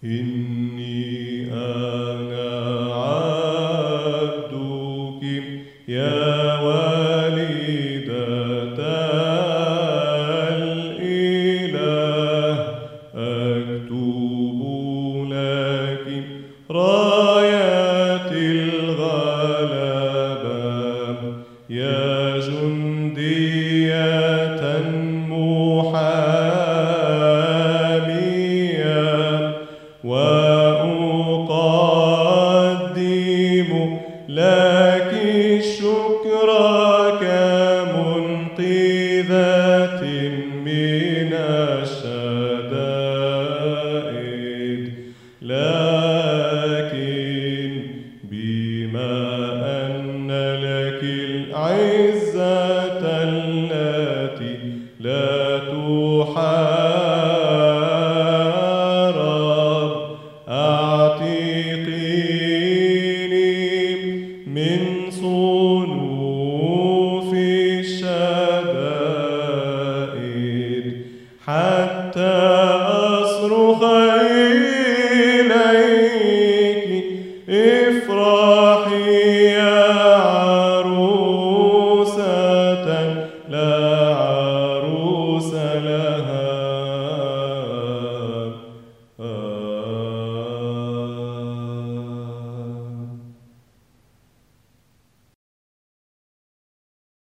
إني أنا عبدك يا والدة الإله، أكتب لك رايات الغلبة يا جندية محامية، وأقدم لك الشكر كمنقذة من الشدائد، لكن بما أن لك العزة التي لا تحارب، أعتقيني من صنوف الشدائد حتى أصرخ إليك افرحي يا